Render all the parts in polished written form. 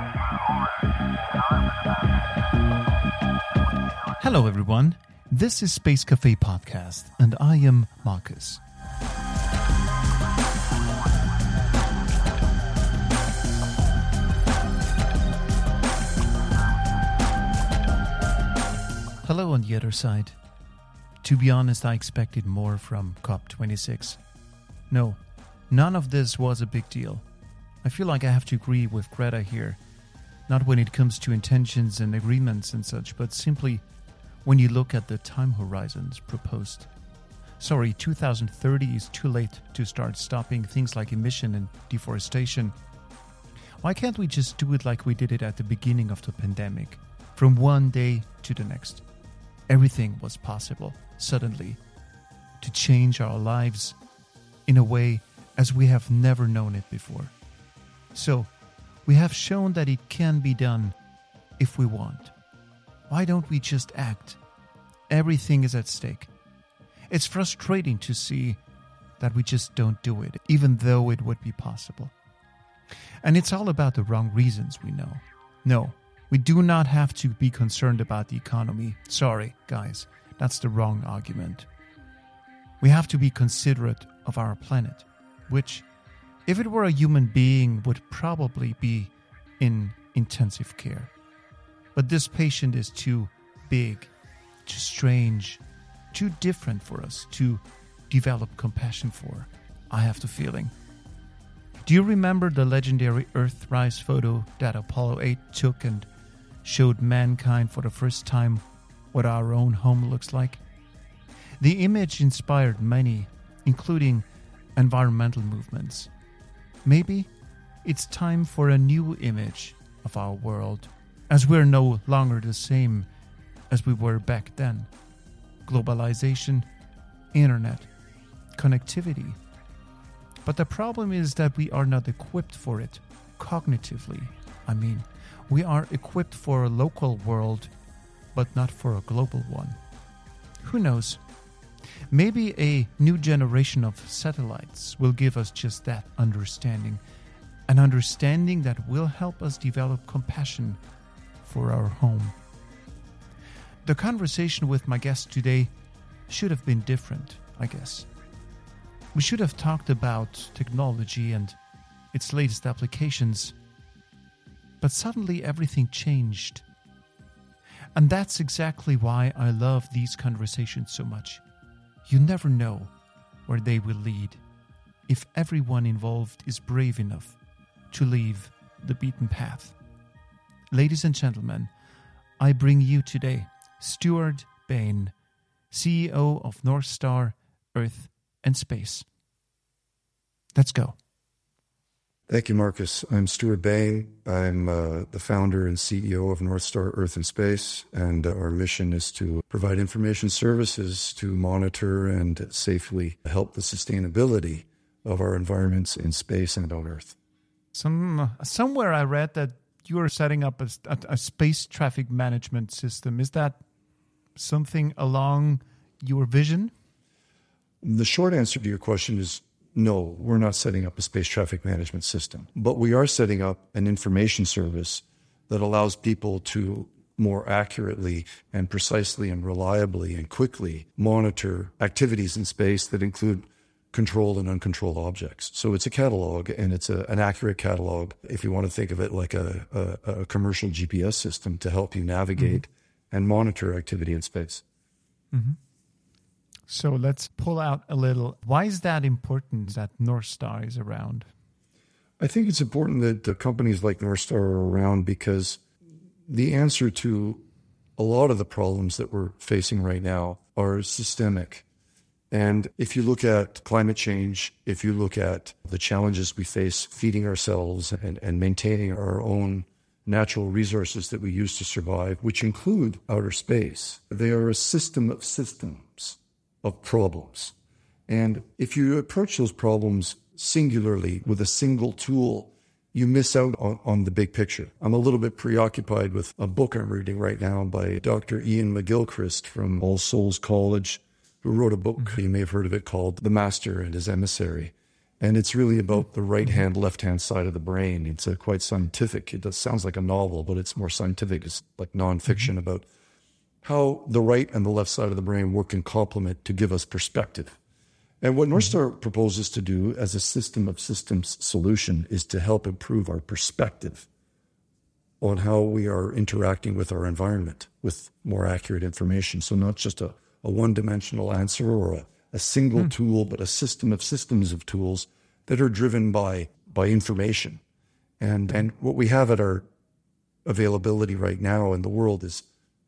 Hello everyone, this is Space Cafe Podcast and I am Marcus. Hello on the other side. To be honest, I expected more from COP26. No, none of this was a big deal. I feel like I have to agree with Greta here. Not when it comes to intentions and agreements and such, but simply when you look at the time horizons proposed. Sorry, 2030 is too late to start stopping things like emission and deforestation. Why can't we just do it like we did it at the beginning of the pandemic? From one day to the next. Everything was possible, suddenly, to change our lives in a way as we have never known it before. So, we have shown that it can be done if we want. Why don't we just act? Everything is at stake. It's frustrating to see that we just don't do it, even though it would be possible. And it's all about the wrong reasons, we know. No, we do not have to be concerned about the economy. Sorry, guys, that's the wrong argument. We have to be considerate of our planet, which, if it were a human being, would probably be in intensive care. But this patient is too big, too strange, too different for us to develop compassion for, I have the feeling. Do you remember the legendary Earthrise photo that Apollo 8 took and showed mankind for the first time what our own home looks like? The image inspired many, including environmental movements. Maybe it's time for a new image of our world, as we're no longer the same as we were back then. Globalization, internet, connectivity. But the problem is that we are not equipped for it, cognitively. I mean, we are equipped for a local world, but not for a global one. Who knows? Maybe a new generation of satellites will give us just that understanding. An understanding that will help us develop compassion for our home. The conversation with my guest today should have been different, I guess. We should have talked about technology and its latest applications. But suddenly everything changed. And that's exactly why I love these conversations so much. You never know where they will lead if everyone involved is brave enough to leave the beaten path. Ladies and gentlemen, I bring you today Stuart Bain, CEO of North Star, Earth and Space. Let's go. Thank you, Marcus. I'm Stuart Bain. I'm the founder and CEO of North Star Earth and Space, and our mission is to provide information services to monitor and safely help the sustainability of our environments in space and on Earth. Somewhere I read that you are setting up a space traffic management system. Is that something along your vision? The short answer to your question is no, we're not setting up a space traffic management system, but we are setting up an information service that allows people to more accurately and precisely and reliably and quickly monitor activities in space that include controlled and uncontrolled objects. So it's a catalog, and it's an accurate catalog, if you want to think of it like a commercial GPS system to help you navigate and monitor activity in space. Mm-hmm. So let's pull out a little. Why is that important that North Star is around? I think it's important that companies like North Star are around because the answer to a lot of the problems that we're facing right now are systemic. And if you look at climate change, if you look at the challenges we face feeding ourselves and maintaining our own natural resources that we use to survive, which include outer space, they are a system of systems of problems. And if you approach those problems singularly with a single tool, you miss out on the big picture. I'm a little bit preoccupied with a book I'm reading right now by Dr. Ian McGilchrist from All Souls College, who wrote a book, you may have heard of it, called The Master and His Emissary. And it's really about the right-hand, left-hand side of the brain. It's quite scientific. It sounds like a novel, but it's more scientific. It's like nonfiction about how the right and the left side of the brain work in complement to give us perspective. And what Northstar proposes to do as a system of systems solution is to help improve our perspective on how we are interacting with our environment with more accurate information. So not just a one-dimensional answer or a single tool, but a system of systems of tools that are driven by information. And what we have at our availability right now in the world is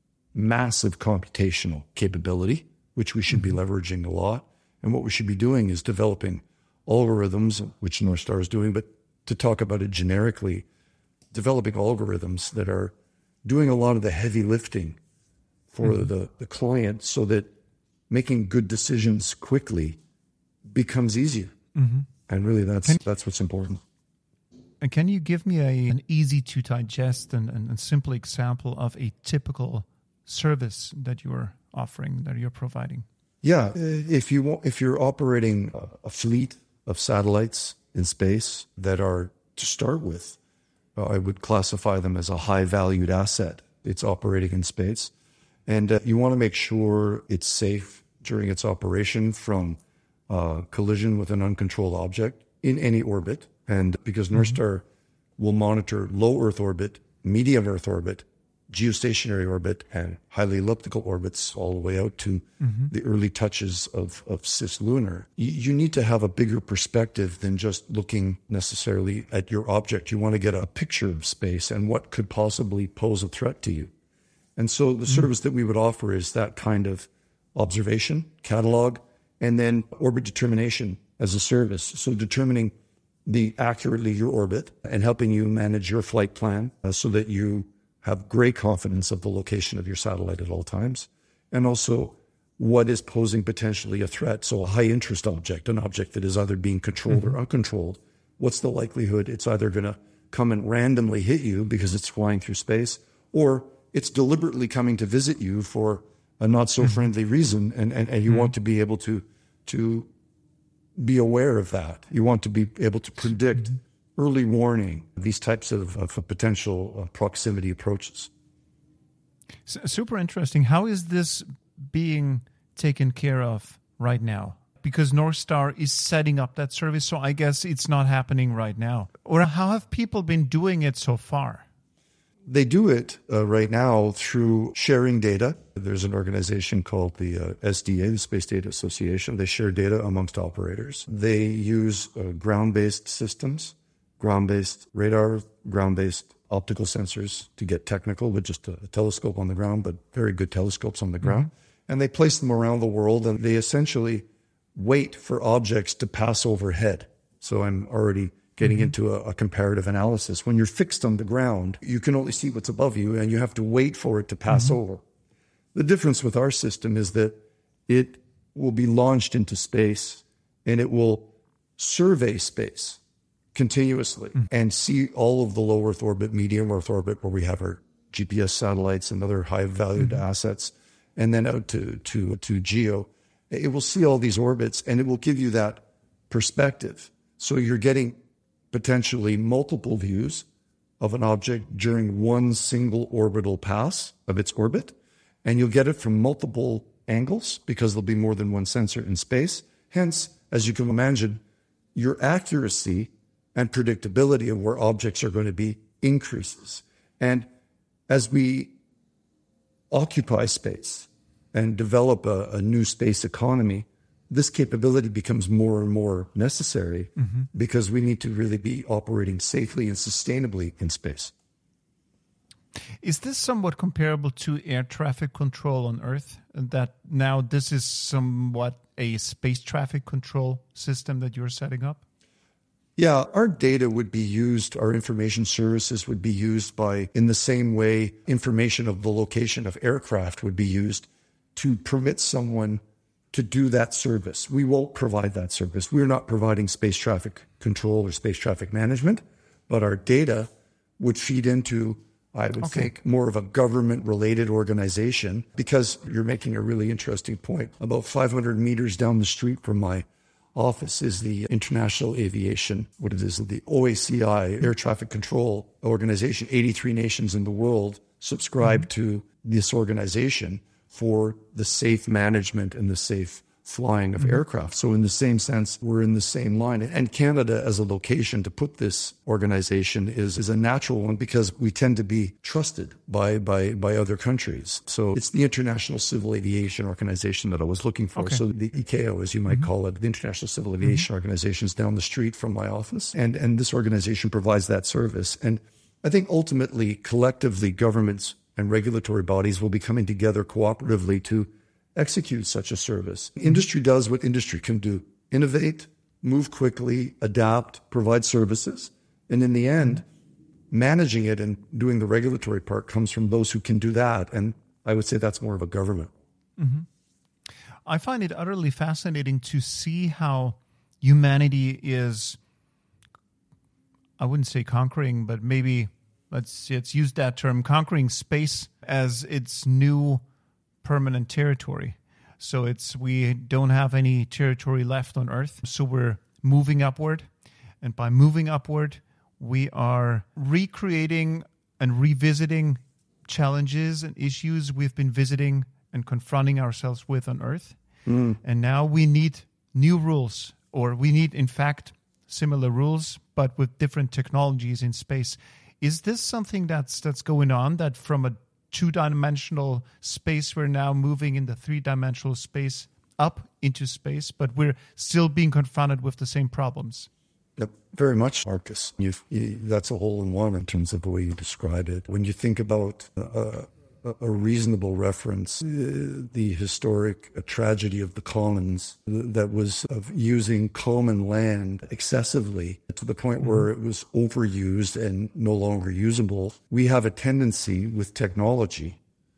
massive computational capability, which we should be leveraging a lot. And what we should be doing is developing algorithms, which Northstar is doing, but to talk about it generically, developing algorithms that are doing a lot of the heavy lifting for the client so that making good decisions quickly becomes easier. And really that's what's important. And can you give me an easy to digest and simple example of a typical service that you're offering, that you're providing? Yeah, if you're operating a fleet of satellites in space that are, to start with, I would classify them as a high-valued asset. It's operating in space. And you want to make sure it's safe during its operation from collision with an uncontrolled object in any orbit. And because Northstar will monitor low Earth orbit, medium Earth orbit, geostationary orbit, and highly elliptical orbits all the way out to the early touches of cislunar, you need to have a bigger perspective than just looking necessarily at your object. You want to get a picture of space and what could possibly pose a threat to you. And so the service that we would offer is that kind of observation, catalog, and then orbit determination as a service. So determining accurately your orbit and helping you manage your flight plan so that you have great confidence of the location of your satellite at all times. And also what is posing potentially a threat. So a high interest object, an object that is either being controlled or uncontrolled. What's the likelihood it's either going to come and randomly hit you because it's flying through space, or it's deliberately coming to visit you for a not so friendly reason. And you want to be able to be aware of that. You want to be able to predict early warning, these types of potential proximity approaches. Super interesting. How is this being taken care of right now? Because Northstar is setting up that service, so I guess it's not happening right now. Or how have people been doing it so far? They do it right now through sharing data. There's an organization called the SDA, the Space Data Association. They share data amongst operators. They use ground-based systems, ground-based radar, ground-based optical sensors to get technical with just a telescope on the ground, but very good telescopes on the ground. And they place them around the world, and they essentially wait for objects to pass overhead. So I'm already getting into a comparative analysis. When you're fixed on the ground, you can only see what's above you, and you have to wait for it to pass over. The difference with our system is that it will be launched into space, and it will survey space continuously and see all of the low Earth orbit, medium Earth orbit, where we have our GPS satellites and other high-valued assets, and then out to GEO. It will see all these orbits, and it will give you that perspective. So you're getting potentially multiple views of an object during one single orbital pass of its orbit, and you'll get it from multiple angles because there'll be more than one sensor in space. Hence, as you can imagine, your accuracy and predictability of where objects are going to be increases. And as we occupy space and develop a new space economy, this capability becomes more and more necessary because we need to really be operating safely and sustainably in space. Is this somewhat comparable to air traffic control on Earth? That now this is somewhat a space traffic control system that you're setting up? Yeah, our data would be used, our information services would be used in the same way information of the location of aircraft would be used to permit someone to do that service. We won't provide that service. We're not providing space traffic control or space traffic management, but our data would feed into, I would think, more of a government-related organization, because you're making a really interesting point. About 500 meters down the street from my office is the International Aviation, the OACI, Air Traffic Control Organization. 83 nations in the world subscribe to this organization for the safe management and the safe flying of aircraft. So in the same sense, we're in the same line. And Canada as a location to put this organization is a natural one because we tend to be trusted by other countries. So it's the International Civil Aviation Organization that I was looking for. Okay. So the ICAO, as you might call it, the International Civil Aviation Organization, is down the street from my office. And this organization provides that service. And I think ultimately, collectively, governments and regulatory bodies will be coming together cooperatively to execute such a service. Industry does what industry can do: innovate, move quickly, adapt, provide services. And in the end, managing it and doing the regulatory part comes from those who can do that. And I would say that's more of a government. Mm-hmm. I find it utterly fascinating to see how humanity is, I wouldn't say conquering, but maybe let's use that term, conquering space as its new permanent territory. So we don't have any territory left on Earth. So we're moving upward. And by moving upward, we are recreating and revisiting challenges and issues we've been visiting and confronting ourselves with on Earth. And now we need new rules, or we need, in fact, similar rules, but with different technologies in space. Is this something that's going on, that from a two-dimensional space, we're now moving in the three-dimensional space up into space, but we're still being confronted with the same problems? Yep, very much, Marcus. That's a hole-in-one in terms of the way you describe it. When you think about a reasonable reference, the historic tragedy of the commons, that was of using common land excessively to the point where it was overused and no longer usable. We have a tendency with technology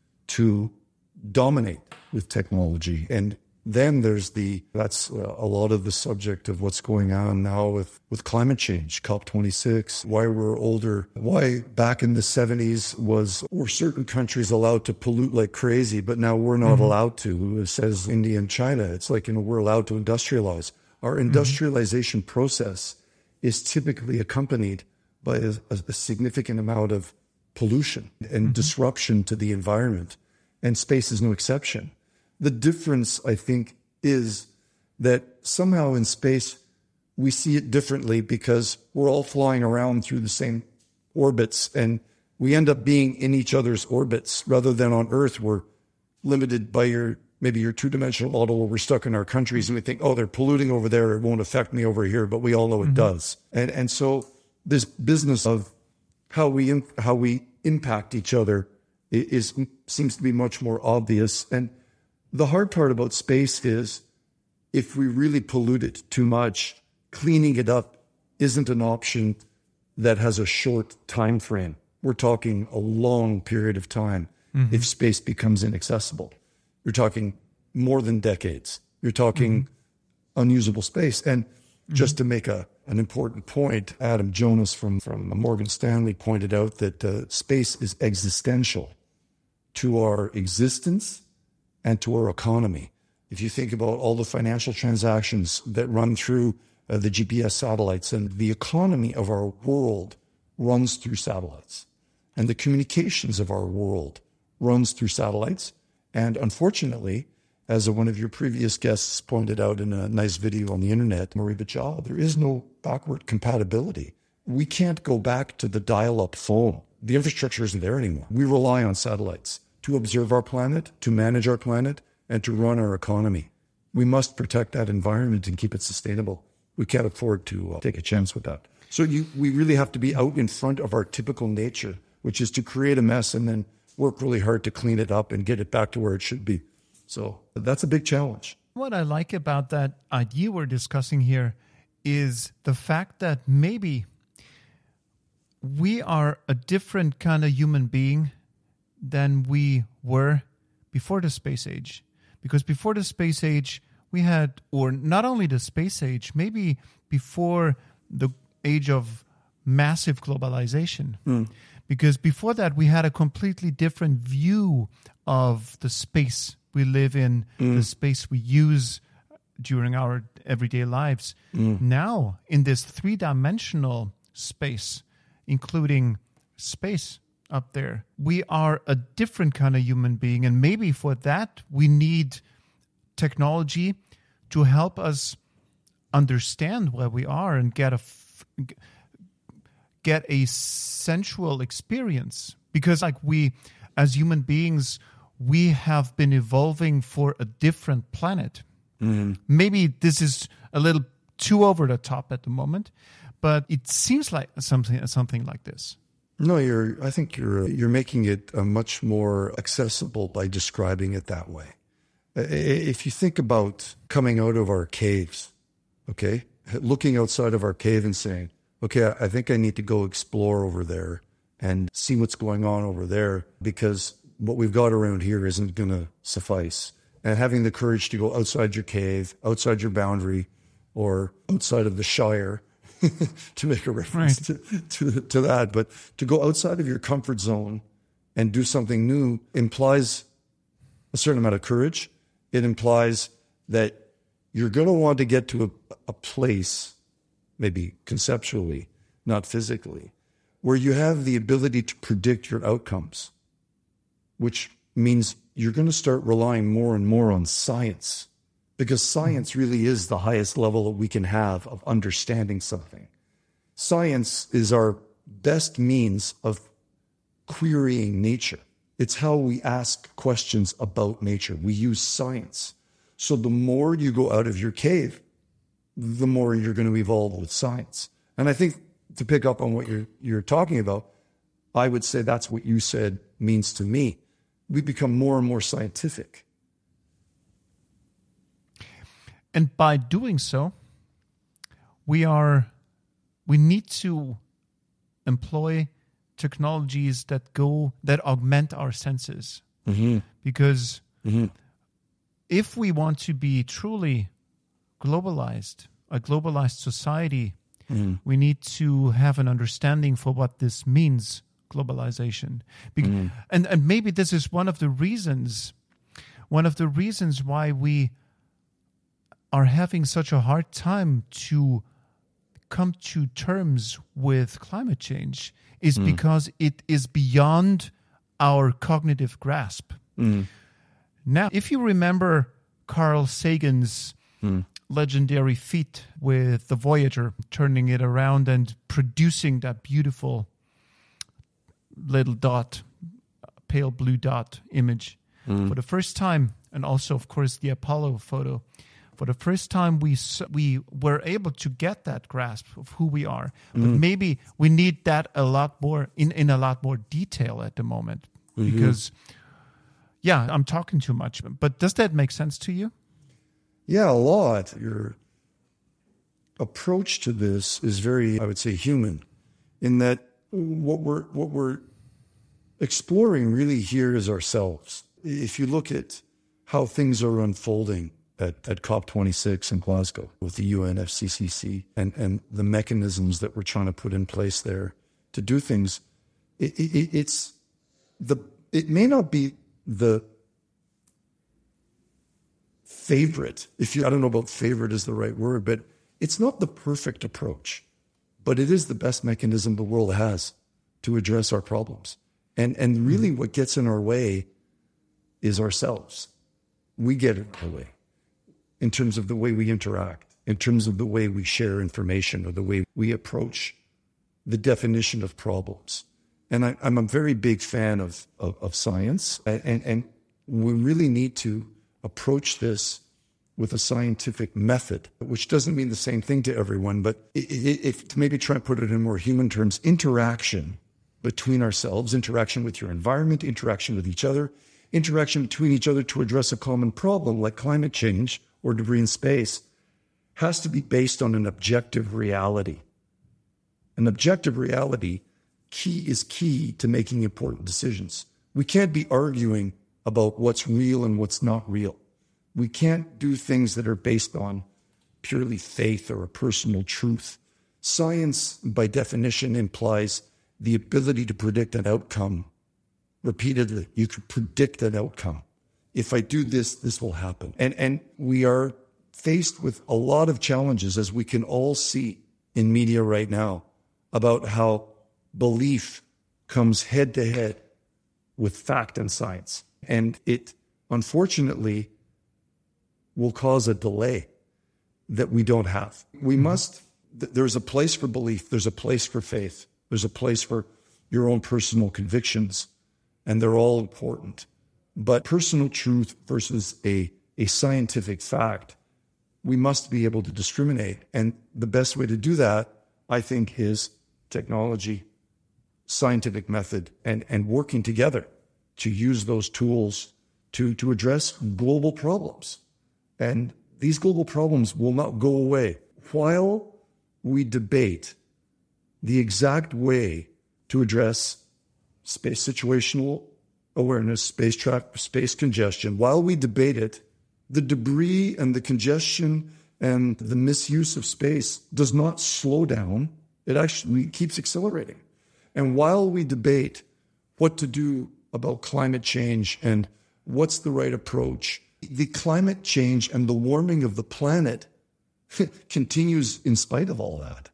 to dominate with technology. And then that's a lot of the subject of what's going on now with climate change, COP26, why we're older, why back in the 70s were certain countries allowed to pollute like crazy, but now we're not allowed to. It says India and China. It's like, we're allowed to industrialize. Our industrialization process is typically accompanied by a significant amount of pollution and disruption to the environment, and space is no exception. The difference, I think, is that somehow in space, we see it differently because we're all flying around through the same orbits, and we end up being in each other's orbits rather than on Earth. We're limited by maybe your two-dimensional model where we're stuck in our countries and we think, oh, they're polluting over there. It won't affect me over here, but we all know it does. And so this business of how we impact each other seems to be much more obvious. And the hard part about space is if we really pollute it too much, cleaning it up isn't an option that has a short time frame. We're talking a long period of time if space becomes inaccessible. You're talking more than decades. You're talking unusable space. And just to make an important point, Adam Jonas from Morgan Stanley pointed out that space is existential to our existence and to our economy. If you think about all the financial transactions that run through the GPS satellites, and the economy of our world runs through satellites, and the communications of our world runs through satellites. And unfortunately, as one of your previous guests pointed out in a nice video on the internet, Marie Bajal, there is no backward compatibility. We can't go back to the dial-up phone. The infrastructure isn't there anymore. We rely on satellites to observe our planet, to manage our planet, and to run our economy. We must protect that environment and keep it sustainable. We can't afford to take a chance with that. So we really have to be out in front of our typical nature, which is to create a mess and then work really hard to clean it up and get it back to where it should be. So that's a big challenge. What I like about that idea we're discussing here is the fact that maybe we are a different kind of human being than we were before the space age. Because before the space age, we had, or not only the space age, maybe before the age of massive globalization. Because before that, we had a completely different view of the space we live in, the space we use during our everyday lives. Now, in this 3-dimensional space, including space up there, we are a different kind of human being. And maybe for that, we need technology to help us understand where we are and get a sensual experience. Because like we, as human beings, we have been evolving for a different planet. Maybe this is a little too over the top at the moment, but it seems like something like this. No, I think you're making it much more accessible by describing it that way. If you think about coming out of our caves, okay, looking outside of our cave and saying, okay, I think I need to go explore over there and see what's going on over there, because what we've got around here isn't going to suffice. And having the courage to go outside your cave, outside your boundary, or outside of the Shire, to make a reference to that, but to go outside of your comfort zone and do something new implies a certain amount of courage. It implies that you're going to want to get to a place, maybe conceptually, not physically, where you have the ability to predict your outcomes, which means you're going to start relying more and more on science, because science really is the highest level that we can have of understanding something. Science is our best means of querying nature. It's how we ask questions about nature. We use science. So the more you go out of your cave, the more you're going to evolve with science. And I think, to pick up on what you're talking about, I would say that's what you said means to me. We become more and more scientific. And by doing so, we need to employ technologies that augment our senses. Because if we want to be truly globalized, a globalized society, we need to have an understanding for what this means, globalization. And maybe this is one of the reasons why we are having such a hard time to come to terms with climate change, is because it is beyond our cognitive grasp. Now, if you remember Carl Sagan's legendary feat with the Voyager, turning it around and producing that beautiful little dot, pale blue dot image for the first time, and also, of course, the Apollo photo. For the first time, we were able to get that grasp of who we are. But maybe we need that a lot more in a lot more detail at the moment. Because, yeah, I'm talking too much. But does that make sense to you? Yeah, a lot. Your approach to this is very, I would say, human, in that what we're exploring really here is ourselves. If you look at how things are unfolding at COP26 in Glasgow with the UNFCCC and the mechanisms that we're trying to put in place there to do things, it may not be the favorite, I don't know about favorite is the right word, but it's not the perfect approach, but it is the best mechanism the world has to address our problems. And really what gets in our way is ourselves. We get in our way in terms of the way we interact, in terms of the way we share information, or the way we approach the definition of problems. And I'm a very big fan of science, and we really need to approach this with a scientific method, which doesn't mean the same thing to everyone, but if to maybe try and put it in more human terms, interaction between ourselves, interaction with your environment, interaction with each other, interaction between each other to address a common problem like climate change or debris in space, has to be based on an objective reality. An objective reality is key to making important decisions. We can't be arguing about what's real and what's not real. We can't do things that are based on purely faith or a personal truth. Science, by definition, implies the ability to predict an outcome repeatedly. You can predict an outcome. If I do this, this will happen. And we are faced with a lot of challenges, as we can all see in media right now, about how belief comes head to head with fact and science. And it, unfortunately, will cause a delay that we don't have. We must, there's a place for belief, there's a place for faith, there's a place for your own personal convictions, and they're all important. But personal truth versus a scientific fact, we must be able to discriminate. And the best way to do that, I think, is technology, scientific method, and working together to use those tools to address global problems. And these global problems will not go away while we debate the exact way to address space situational awareness, space congestion. While we debate it, the debris and the congestion and the misuse of space does not slow down. It actually keeps accelerating. And while we debate what to do about climate change and what's the right approach, the climate change and the warming of the planet continues in spite of all that.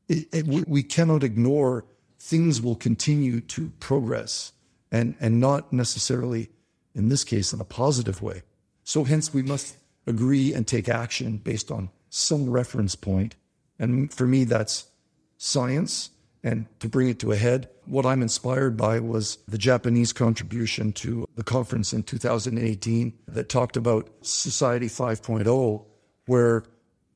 We cannot ignore things will continue to progress and not necessarily, in this case, in a positive way. So hence we must agree and take action based on some reference point. And for me, that's science. And to bring it to a head, what I'm inspired by was the Japanese contribution to the conference in 2018 that talked about Society 5.0, where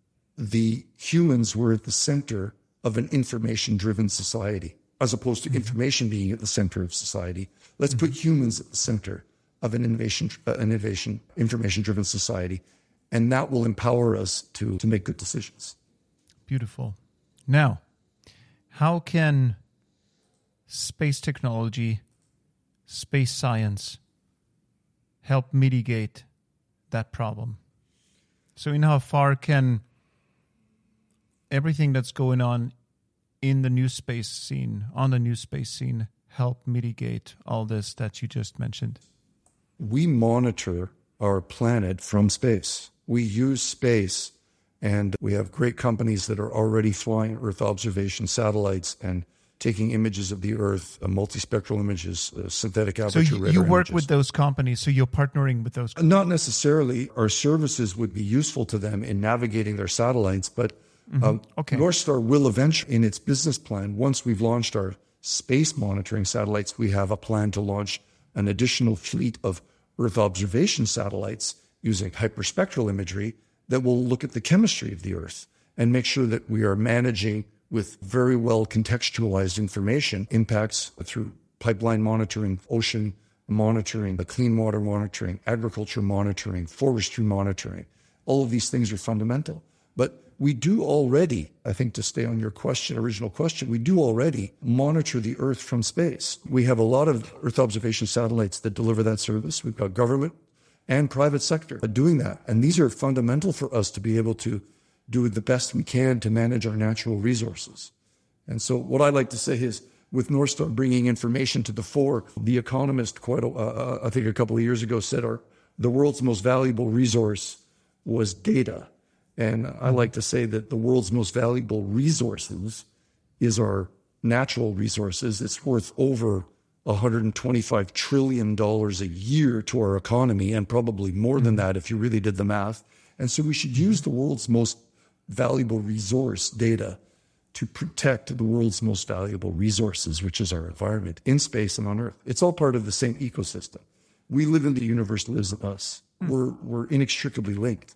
the humans were at the center of an information-driven society, as opposed to information being at the center of society. Let's put humans at the center of an information-driven society, and that will empower us to make good decisions. Beautiful. Now, how can space technology, space science help mitigate that problem? So in how far can everything that's going on in the new space scene, on the new space scene, help mitigate all this that you just mentioned? We monitor our planet from space. We use space, and we have great companies that are already flying Earth observation satellites and taking images of the Earth, multispectral images, synthetic aperture radar. So you work images with those companies, so you're partnering with those companies? Not necessarily. Our services would be useful to them in navigating their satellites, but NorthStar will eventually, in its business plan, once we've launched our space monitoring satellites, we have a plan to launch an additional fleet of Earth observation satellites using hyperspectral imagery that will look at the chemistry of the Earth and make sure that we are managing with very well contextualized information impacts through pipeline monitoring, ocean monitoring, the clean water monitoring, agriculture monitoring, forestry monitoring. All of these things are fundamental. But we do already, I think to stay on your original question, we do already monitor the Earth from space. We have a lot of Earth observation satellites that deliver that service. We've got government and private sector doing that. And these are fundamental for us to be able to do the best we can to manage our natural resources. And so what I like to say is, with NorthStar bringing information to the fore, The Economist, I think a couple of years ago, said the world's most valuable resource was data. And I like to say that the world's most valuable resources is our natural resources. It's worth over $125 trillion a year to our economy, and probably more than that if you really did the math. And so we should use the world's most valuable resource, data, to protect the world's most valuable resources, which is our environment, in space and on Earth. It's all part of the same ecosystem. We live in the universe, lives in us. We're inextricably linked.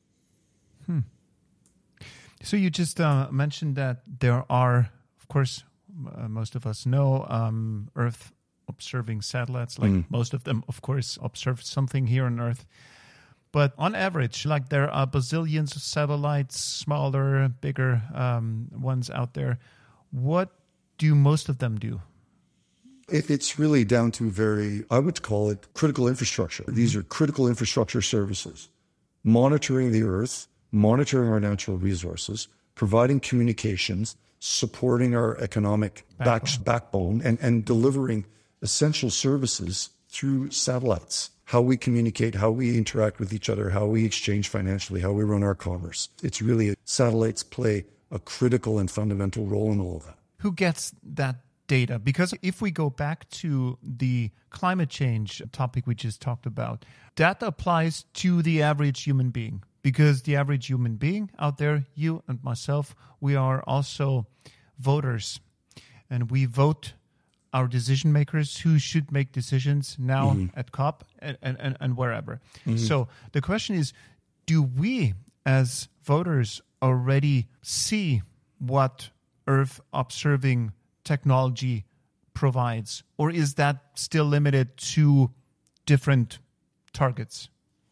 So you just mentioned that there are, of course, most of us know, Earth observing satellites, like most of them, of course, observe something here on Earth. But on average, like there are bazillions of satellites, smaller, bigger ones out there. What do most of them do? It's really down to I would call it critical infrastructure. These are critical infrastructure services, monitoring the Earth, monitoring our natural resources, providing communications, supporting our economic backbone and delivering essential services through satellites. how we communicate, how we interact with each other, how we exchange financially, how we run our commerce. It's really, satellites play a critical and fundamental role in all of that. Who gets that data? Because if we go back to the climate change topic we just talked about, that applies to the average human being. Because the average human being out there, you and myself, we are also voters. And we vote our decision makers who should make decisions now at COP and wherever. So the question is, do we as voters already see what Earth observing technology provides? Or is that still limited to different targets?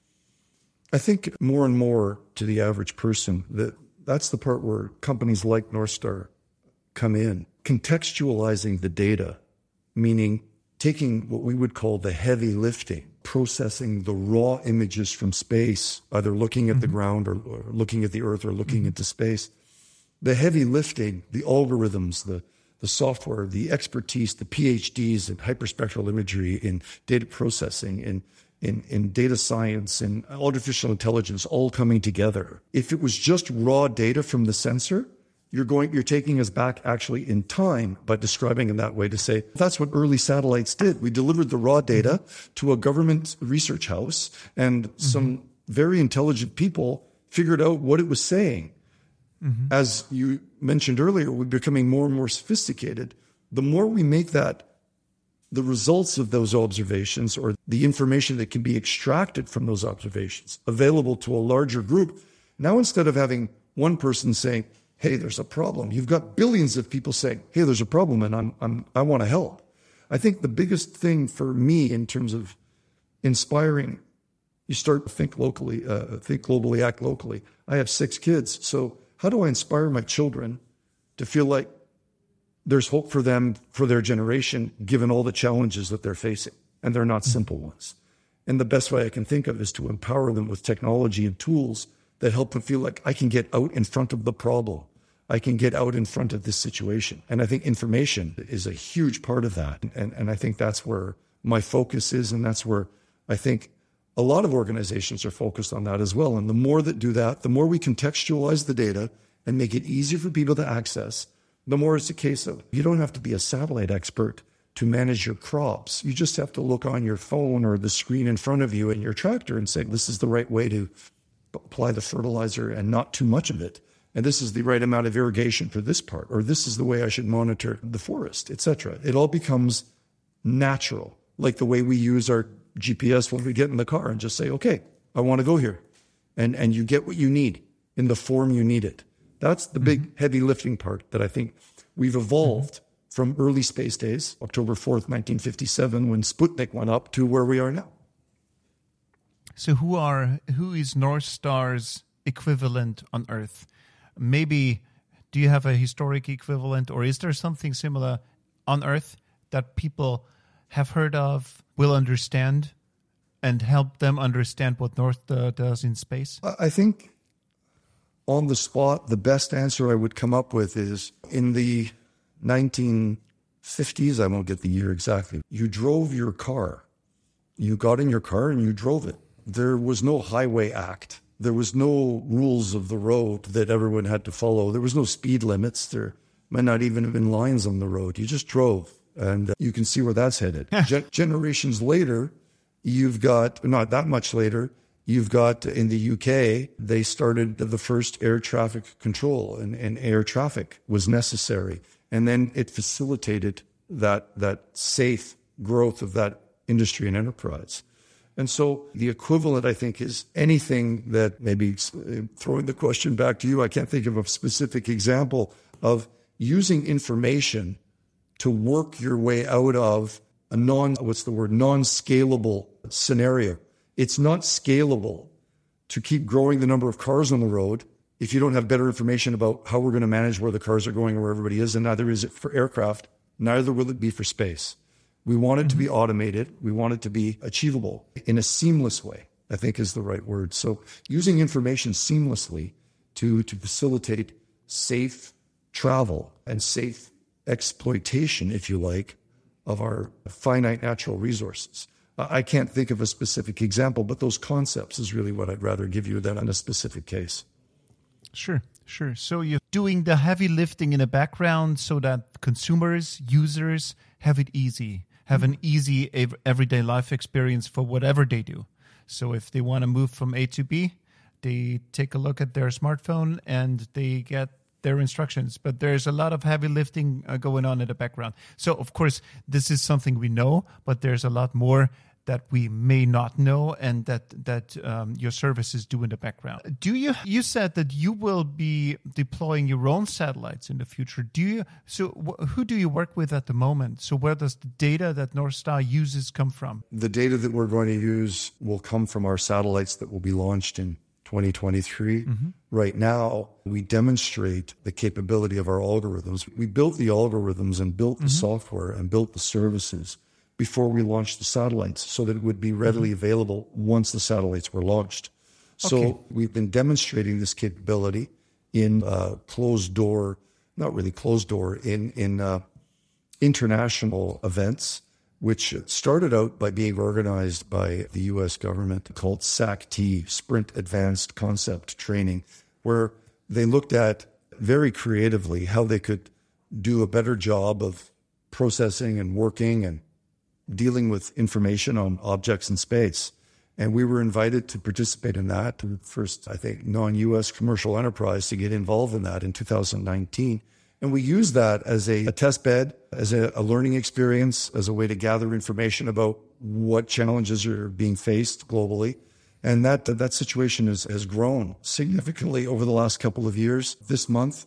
I think more and more to the average person, that's the part where companies like Northstar come in, contextualizing the data, meaning taking what we would call the heavy lifting, processing the raw images from space, either looking at the ground or looking at the Earth or looking into space. The heavy lifting, the algorithms, the software, the expertise, the PhDs in hyperspectral imagery, in data processing, in data science, and artificial intelligence all coming together. If it was just raw data from the sensor, you're taking us back actually in time by describing in that way to say, that's what early satellites did. We delivered the raw data to a government research house, and some very intelligent people figured out what it was saying. As you mentioned earlier, we're becoming more and more sophisticated. The more we make that, the results of those observations or the information that can be extracted from those observations available to a larger group. Now, instead of having one person saying, hey, there's a problem, you've got billions of people saying, hey, there's a problem and I want to help. I think the biggest thing for me in terms of inspiring, you start to think locally, think globally, act locally. I have 6 kids. So how do I inspire my children to feel like there's hope for them, for their generation, given all the challenges that they're facing? And they're not simple ones. And the best way I can think of is to empower them with technology and tools that help them feel like I can get out in front of the problem. I can get out in front of this situation. And I think information is a huge part of that. And I think that's where my focus is. And that's where I think a lot of organizations are focused on that as well. And the more that do that, the more we contextualize the data and make it easier for people to access, the more it's a case of you don't have to be a satellite expert to manage your crops. You just have to look on your phone or the screen in front of you in your tractor and say, this is the right way to apply the fertilizer and not too much of it. And this is the right amount of irrigation for this part, or this is the way I should monitor the forest, etc. It all becomes natural, like the way we use our GPS when we get in the car and just say, okay, I want to go here. And you get what you need in the form you need it. That's the big heavy lifting part that I think we've evolved from early space days, October 4th, 1957, when Sputnik went up, to where we are now. So who is Northstar's equivalent on Earth? Maybe, do you have a historic equivalent, or is there something similar on Earth that people have heard of, will understand, and help them understand what Northstar does in space? I think on the spot, the best answer I would come up with is in the 1950s, I won't get the year exactly, you drove your car. You got in your car and you drove it. There was no Highway Act. There was no rules of the road that everyone had to follow. There was no speed limits. There might not even have been lines on the road. You just drove, and you can see where that's headed. Generations later, you've got, not that much later, you've got in the UK, they started the first air traffic control, and air traffic was necessary. And then it facilitated that safe growth of that industry and enterprise. And so the equivalent, I think, is anything that, maybe throwing the question back to you, I can't think of a specific example of using information to work your way out of a non-scalable scenario. It's not scalable to keep growing the number of cars on the road if you don't have better information about how we're going to manage where the cars are going or where everybody is. And neither is it for aircraft, neither will it be for space. We want it to be automated. We want it to be achievable in a seamless way, I think is the right word. So using information seamlessly to facilitate safe travel and safe exploitation, if you like, of our finite natural resources. I can't think of a specific example, but those concepts is really what I'd rather give you than on a specific case. Sure. So you're doing the heavy lifting in the background so that consumers, users have it easy, have an easy everyday life experience for whatever they do. So if they want to move from A to B, they take a look at their smartphone and they get their instructions. But there's a lot of heavy lifting going on in the background. So, of course, this is something we know, but there's a lot more that we may not know and that your services do in the background. You said that you will be deploying your own satellites in the future. Who do you work with at the moment? So where does the data that Northstar uses come from? The data that we're going to use will come from our satellites that will be launched in 2023. Mm-hmm. Right now, we demonstrate the capability of our algorithms. We built the algorithms and built the software and built the services before we launched the satellites so that it would be readily available once the satellites were launched. So we've been demonstrating this capability in in international events, which started out by being organized by the U.S. government called SAC-T, Sprint Advanced Concept Training, where they looked at very creatively how they could do a better job of processing and working and dealing with information on objects in space. And we were invited to participate in that. The first, I think, non-U.S. commercial enterprise to get involved in that in 2019. And we used that as a test bed, as a learning experience, as a way to gather information about what challenges are being faced globally. And that situation has grown significantly over the last couple of years. This month,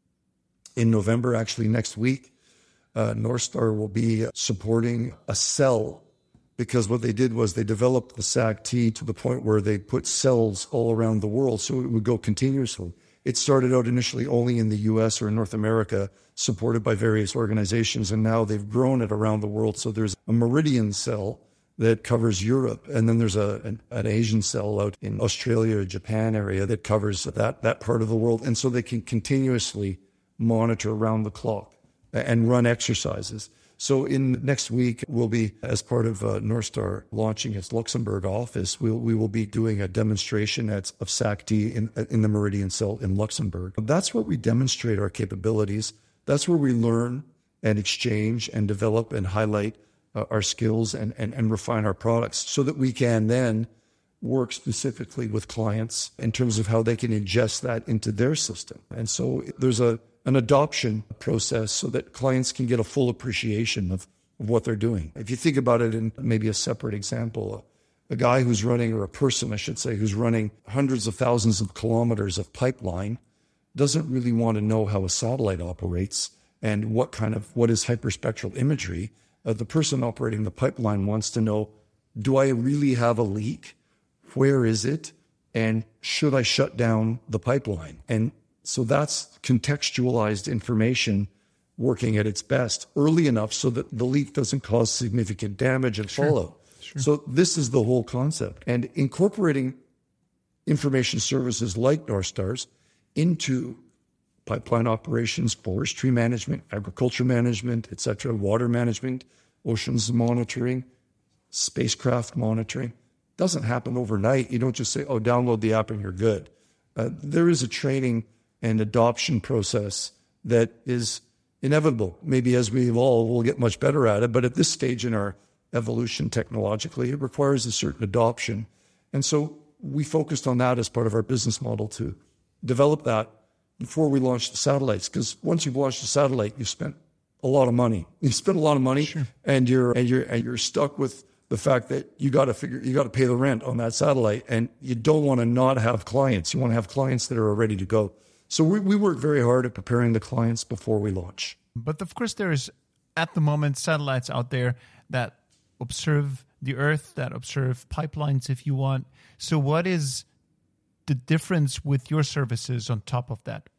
in November, actually next week, Northstar will be supporting a cell, because what they did was they developed the SAC-T to the point where they put cells all around the world so it would go continuously. It started out initially only in the U.S. or in North America, supported by various organizations, and now they've grown it around the world. So there's a Meridian cell that covers Europe, and then there's an Asian cell out in Australia or Japan area that covers that part of the world. And so they can continuously monitor around the clock and run exercises. So in next week, we'll be, as part of Northstar launching its Luxembourg office, we will be doing a demonstration of SAC-T in the Meridian cell in Luxembourg. That's where we demonstrate our capabilities. That's where we learn and exchange and develop and highlight our skills and refine our products so that we can then work specifically with clients in terms of how they can ingest that into their system. And so there's an adoption process so that clients can get a full appreciation of what they're doing. If you think about it in maybe a separate example, a guy who's running, or a person, I should say, who's running hundreds of thousands of kilometers of pipeline doesn't really want to know how a satellite operates and what is hyperspectral imagery. The person operating the pipeline wants to know, do I really have a leak? Where is it? And should I shut down the pipeline? And so that's contextualized information working at its best early enough so that the leak doesn't cause significant damage and fallout. Sure. So this is the whole concept. And incorporating information services like Northstar's into pipeline operations, forestry management, agriculture management, etc., water management, oceans monitoring, spacecraft monitoring, doesn't happen overnight. You don't just say, download the app and you're good. There is a training and adoption process that is inevitable. Maybe as we evolve, we'll get much better at it. But at this stage in our evolution technologically, it requires a certain adoption. And so we focused on that as part of our business model to develop that before we launched the satellites. Because once you've launched a satellite, you've spent a lot of money. You spent a lot of money, sure. and you're stuck with the fact that you got to pay the rent on that satellite, and you don't want to not have clients. You want to have clients that are ready to go. So we work very hard at preparing the clients before we launch. But of course, there's at the moment satellites out there that observe the Earth, that observe pipelines, if you want. So what is the difference with your services on top of that?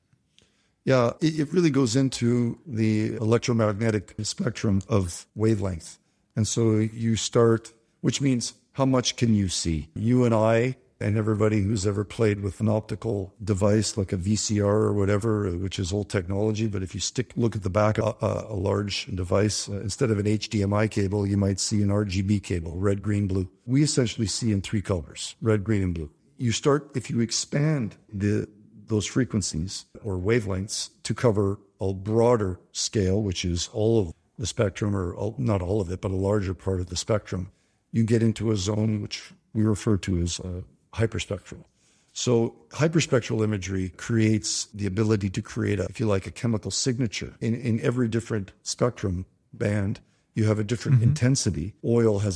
Yeah, it really goes into the electromagnetic spectrum of wavelength. And so you start, which means how much can you see? You and I And everybody who's ever played with an optical device like a VCR or whatever, which is old technology, but if you look at the back of a large device, instead of an HDMI cable, you might see an RGB cable, red, green, blue. We essentially see in three colors, red, green, and blue. If you expand those frequencies or wavelengths to cover a broader scale, which is all of the spectrum, or not all of it, but a larger part of the spectrum, you get into a zone which we refer to as hyperspectral. So hyperspectral imagery creates the ability to create, if you like, a chemical signature. In every different spectrum band, you have a different intensity. Oil has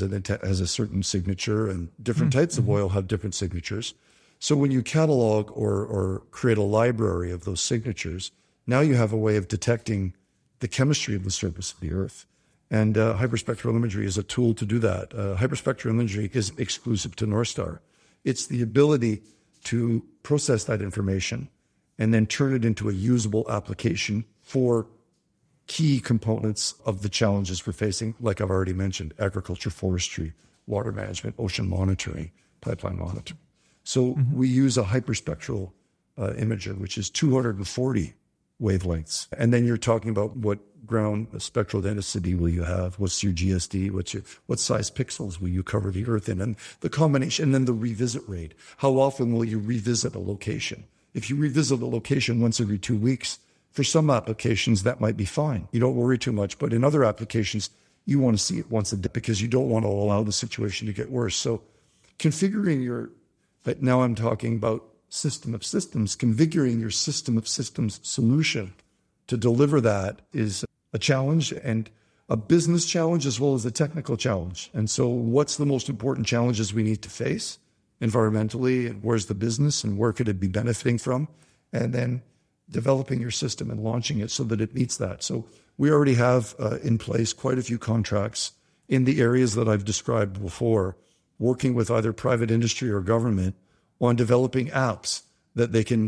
a certain signature, and different types of oil have different signatures. So when you catalog or create a library of those signatures, now you have a way of detecting the chemistry of the surface of the Earth. And hyperspectral imagery is a tool to do that. Hyperspectral imagery isn't exclusive to NorthStar. It's the ability to process that information and then turn it into a usable application for key components of the challenges we're facing, like I've already mentioned: agriculture, forestry, water management, ocean monitoring, pipeline monitoring. So we use a hyperspectral imager, which is 240 wavelengths. And then you're talking about what ground spectral density will you have? What's your GSD? What size pixels will you cover the Earth in? And the combination, and then the revisit rate. How often will you revisit a location? If you revisit a location once every 2 weeks, for some applications, that might be fine. You don't worry too much. But in other applications, you want to see it once a day because you don't want to allow the situation to get worse. So configuring but now I'm talking about system of systems, configuring your system of systems solution to deliver that is a challenge, and a business challenge as well as a technical challenge. And so what's the most important challenges we need to face environmentally, and where's the business and where could it be benefiting from? And then developing your system and launching it so that it meets that. So we already have in place quite a few contracts in the areas that I've described before, working with either private industry or government on developing apps that they can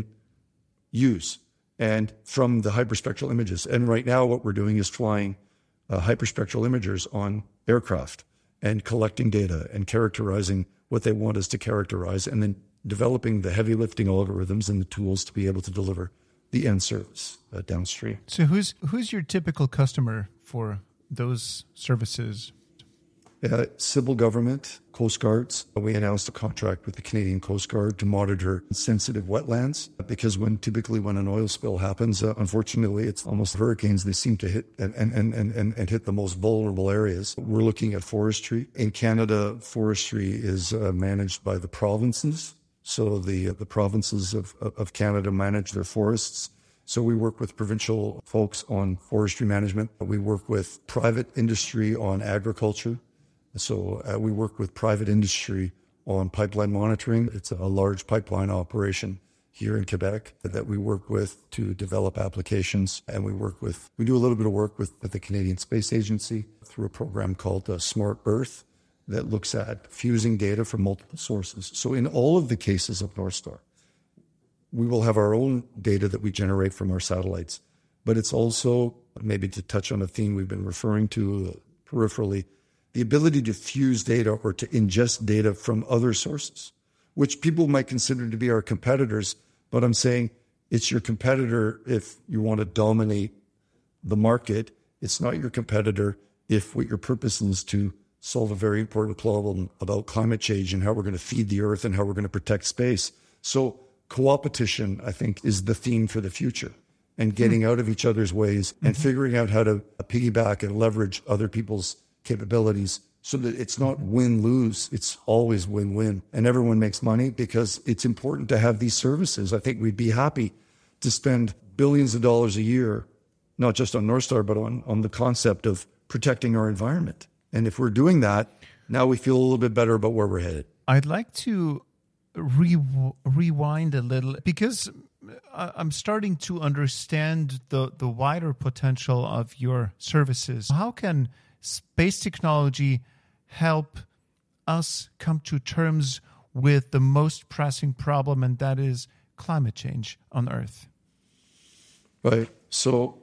use and from the hyperspectral images. And right now what we're doing is flying hyperspectral imagers on aircraft and collecting data and characterizing what they want us to characterize, and then developing the heavy lifting algorithms and the tools to be able to deliver the end service downstream. So who's your typical customer for those services? Civil government, Coast Guards. We announced a contract with the Canadian Coast Guard to monitor sensitive wetlands, because typically when an oil spill happens, unfortunately, it's almost hurricanes. They seem to hit and hit the most vulnerable areas. We're looking at forestry. In Canada, forestry is managed by the provinces. So the provinces of Canada manage their forests. So we work with provincial folks on forestry management. We work with private industry on agriculture. So we work with private industry on pipeline monitoring. It's a large pipeline operation here in Quebec that we work with to develop applications. And we do a little bit of work with the Canadian Space Agency through a program called Smart Earth that looks at fusing data from multiple sources. So in all of the cases of NorthStar, we will have our own data that we generate from our satellites. But it's also, maybe to touch on a theme we've been referring to peripherally, the ability to fuse data or to ingest data from other sources, which people might consider to be our competitors. But I'm saying it's your competitor if you want to dominate the market. It's not your competitor if what your purpose is to solve a very important problem about climate change and how we're going to feed the Earth and how we're going to protect space. So co-opetition, I think, is the theme for the future, and getting out of each other's ways and figuring out how to piggyback and leverage other people's capabilities so that it's not win-lose, it's always win-win. And everyone makes money because it's important to have these services. I think we'd be happy to spend billions of dollars a year, not just on NorthStar, but on the concept of protecting our environment. And if we're doing that, now we feel a little bit better about where we're headed. I'd like to rewind a little, because I'm starting to understand the wider potential of your services. How can space technology help us come to terms with the most pressing problem, and that is climate change on Earth? Right. So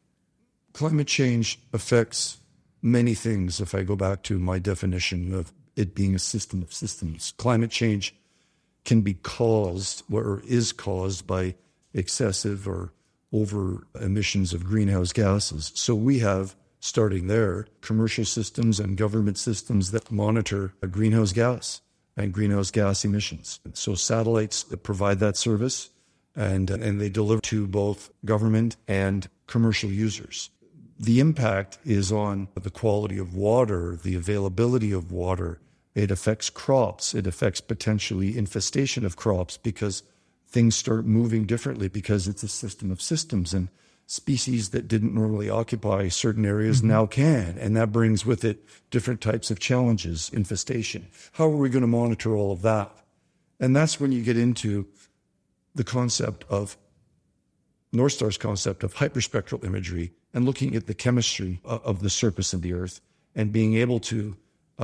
climate change affects many things. If I go back to my definition of it being a system of systems. Climate change can be caused or is caused by excessive or over emissions of greenhouse gases. So we have, starting there, commercial systems and government systems that monitor a greenhouse gas and greenhouse gas emissions. So satellites provide that service, and they deliver to both government and commercial users. The impact is on the quality of water, the availability of water. It affects crops. It affects potentially infestation of crops because things start moving differently because it's a system of systems, and species that didn't normally occupy certain areas now can. And that brings with it different types of challenges, infestation. How are we going to monitor all of that? And that's when you get into the concept of NorthStar's concept of hyperspectral imagery and looking at the chemistry of the surface of the Earth and being able to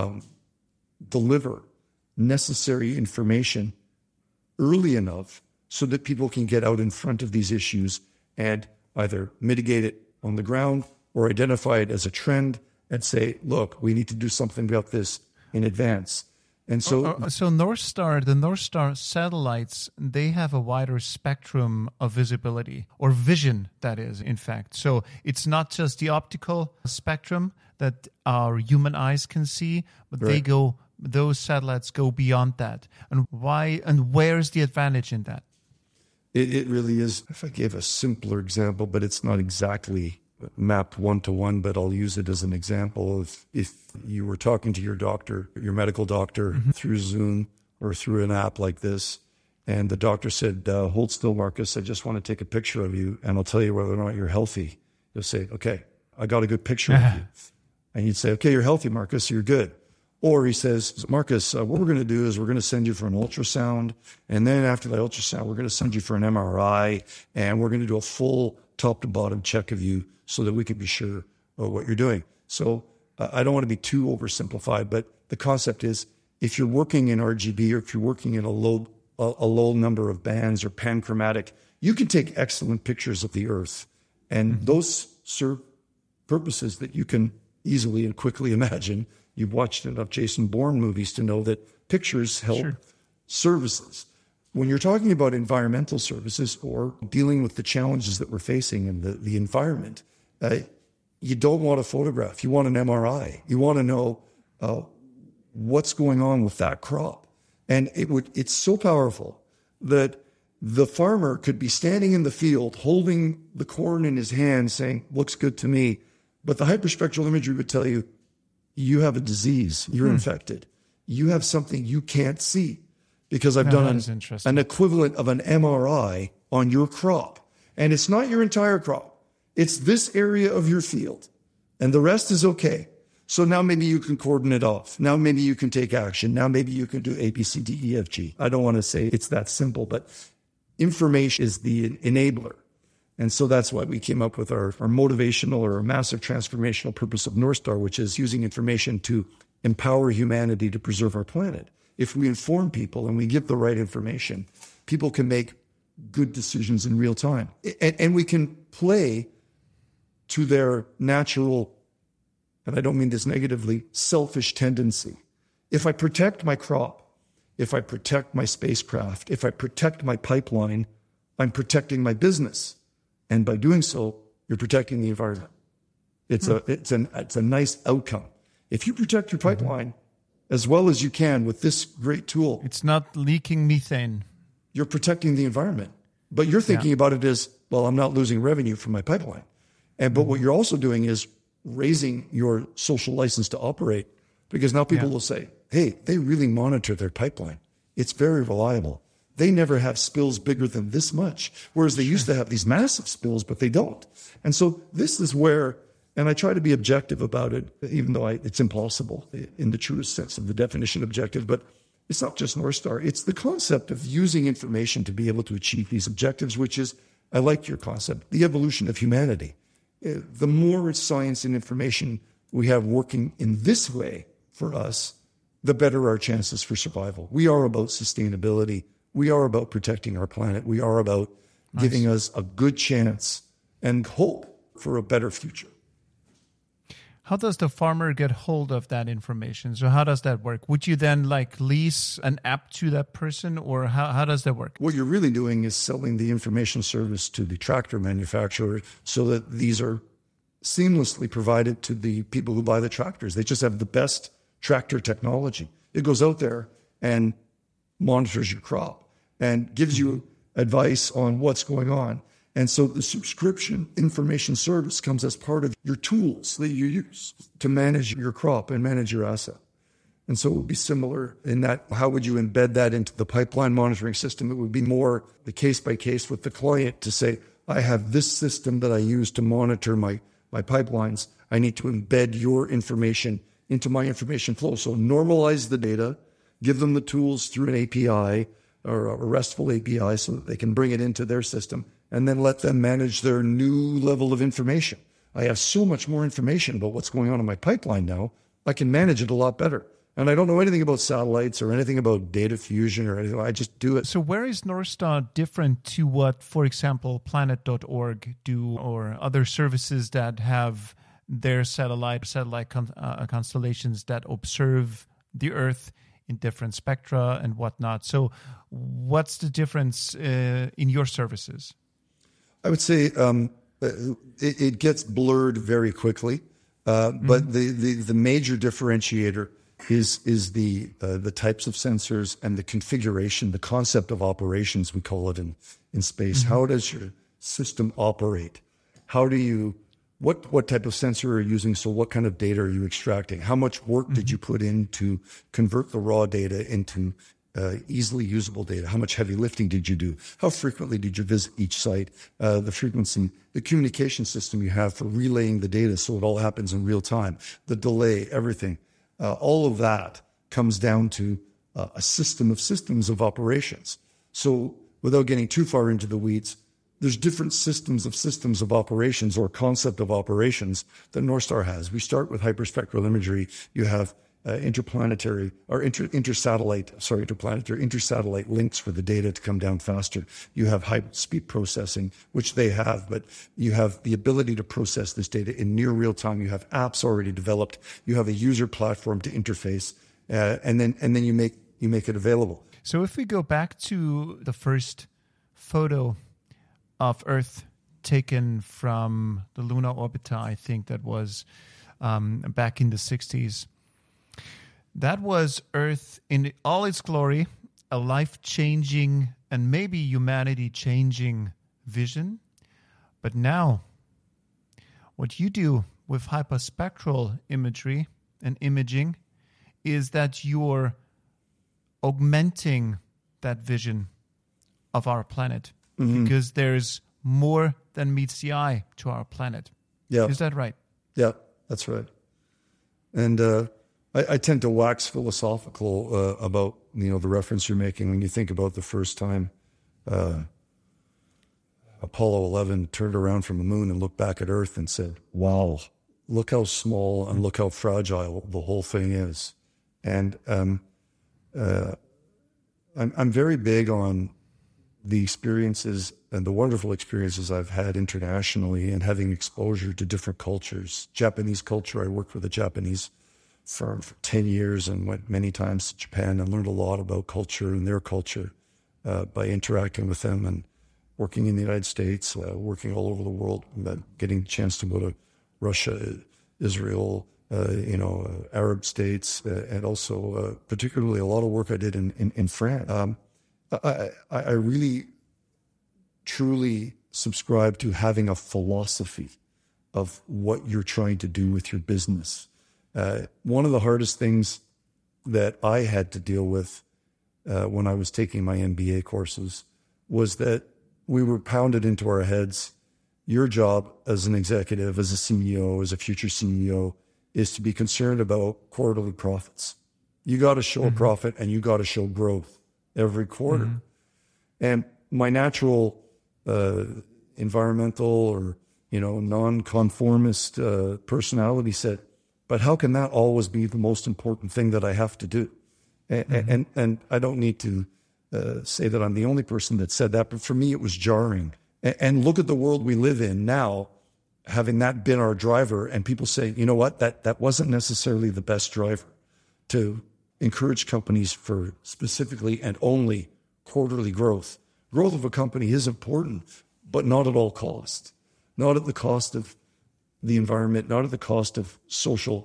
deliver necessary information early enough so that people can get out in front of these issues and either mitigate it on the ground or identify it as a trend and say, look, we need to do something about this in advance. And so, the NorthStar satellites, they have a wider spectrum of visibility, or vision, that is, in fact. So it's not just the optical spectrum that our human eyes can see, but those satellites go beyond that. And why and where's the advantage in that? It really is. If I gave a simpler example, but it's not exactly mapped one-to-one, but I'll use it as an example. If you were talking to your doctor, your medical doctor, through Zoom or through an app like this, and the doctor said, hold still, Marcus, I just want to take a picture of you, and I'll tell you whether or not you're healthy. You'll say, okay, I got a good picture of you. And you'd say, okay, you're healthy, Marcus, you're good. Or he says, Marcus, what we're going to do is we're going to send you for an ultrasound. And then after the ultrasound, we're going to send you for an MRI. And we're going to do a full top to bottom check of you so that we can be sure of what you're doing. So I don't want to be too oversimplified, but the concept is if you're working in RGB or if you're working in a low number of bands or panchromatic, you can take excellent pictures of the Earth. And those serve purposes that you can easily and quickly imagine. You've watched enough Jason Bourne movies to know that pictures help services. When you're talking about environmental services or dealing with the challenges that we're facing in the environment, you don't want a photograph. You want an MRI. You want to know what's going on with that crop. And it's so powerful that the farmer could be standing in the field holding the corn in his hand saying, looks good to me. But the hyperspectral imagery would tell you, you have a disease, you're infected. You have something you can't see because I've done an equivalent of an MRI on your crop. And it's not your entire crop. It's this area of your field. And the rest is okay. So now maybe you can cordon it off. Now maybe you can take action. Now maybe you can do A, B, C, D, E, F, G. I don't want to say it's that simple, but information is the enabler. And so that's why we came up with our motivational or our massive transformational purpose of NorthStar, which is using information to empower humanity to preserve our planet. If we inform people and we give the right information, people can make good decisions in real time. And we can play to their natural, and I don't mean this negatively, selfish tendency. If I protect my crop, if I protect my spacecraft, if I protect my pipeline, I'm protecting my business. And by doing so, you're protecting the environment. It's a nice outcome. If you protect your pipeline as well as you can with this great tool, it's not leaking methane. You're protecting the environment. But you're thinking about it as, well, I'm not losing revenue from my pipeline. But what you're also doing is raising your social license to operate, because now people will say, hey, they really monitor their pipeline. It's very reliable. They never have spills bigger than this much, whereas they used to have these massive spills, but they don't. And so this is where, and I try to be objective about it, even though it's impossible in the truest sense of the definition objective, but it's not just NorthStar. It's the concept of using information to be able to achieve these objectives, which is, I like your concept, the evolution of humanity. The more science and information we have working in this way for us, the better our chances for survival. We are about sustainability. We are about protecting our planet. We are about giving us a good chance and hope for a better future. How does the farmer get hold of that information? So how does that work? Would you then lease an app to that person, or how does that work? What you're really doing is selling the information service to the tractor manufacturer so that these are seamlessly provided to the people who buy the tractors. They just have the best tractor technology. It goes out there and monitors your crop and gives you advice on what's going on. And so the subscription information service comes as part of your tools that you use to manage your crop and manage your asset. And so it would be similar in that, how would you embed that into the pipeline monitoring system? It would be more the case by case with the client to say, I have this system that I use to monitor my pipelines. I need to embed your information into my information flow. So normalize the data, give them the tools through an API or a RESTful API so that they can bring it into their system, and then let them manage their new level of information. I have so much more information about what's going on in my pipeline now, I can manage it a lot better. And I don't know anything about satellites or anything about data fusion or anything. I just do it. So where is Northstar different to what, for example, Planet.org do, or other services that have their satellite constellations that observe the Earth in different spectra and whatnot? So what's the difference in your services? I would say it gets blurred very quickly, but the major differentiator is the types of sensors and the configuration, the concept of operations, we call it in space. How does your system operate? How do you, what type of sensor are you using? So what kind of data are you extracting? How much work did you put in to convert the raw data into easily usable data? How much heavy lifting did you do? How frequently did you visit each site? The frequency, the communication system you have for relaying the data so it all happens in real time, the delay, everything. All of that comes down to a system of systems of operations. So without getting too far into the weeds, there's different systems of operations or concept of operations that Northstar has. We start with hyperspectral imagery. You have interplanetary links for the data to come down faster. You have high-speed processing, which they have, but you have the ability to process this data in near real time. You have apps already developed. You have a user platform to interface, and then you make it available. So if we go back to the first photo of Earth taken from the Lunar Orbiter, I think that was back in the 60s. That was Earth in all its glory, a life-changing and maybe humanity-changing vision. But now, what you do with hyperspectral imagery and imaging is that you're augmenting that vision of our planet, because there's more than meets the eye to our planet. Yeah. Is that right? Yeah, that's right. And I tend to wax philosophical about the reference you're making when you think about the first time Apollo 11 turned around from the moon and looked back at Earth and said, "Wow, look how small and look how fragile the whole thing is." And I'm very big on the experiences and the wonderful experiences I've had internationally and having exposure to different cultures. Japanese culture, I worked with a Japanese firm for 10 years and went many times to Japan and learned a lot about culture and their culture by interacting with them and working in the United States, working all over the world, getting a chance to go to Russia, Israel, Arab states, and also particularly a lot of work I did in France. I really, truly subscribe to having a philosophy of what you're trying to do with your business. One of the hardest things that I had to deal with when I was taking my MBA courses was that we were pounded into our heads, your job as an executive, as a CEO, as a future CEO, is to be concerned about quarterly profits. You got to show a profit and you got to show growth every quarter. And my natural environmental or non-conformist personality said, but how can that always be the most important thing that I have to do? And I don't need to say that I'm the only person that said that, but for me it was jarring. And look at the world we live in now. having that been our driver, and people say, you know what, that wasn't necessarily the best driver to encourage companies for specifically and only quarterly growth. Growth of a company is important, but not at all cost. Not at the cost of the environment, not at the cost of social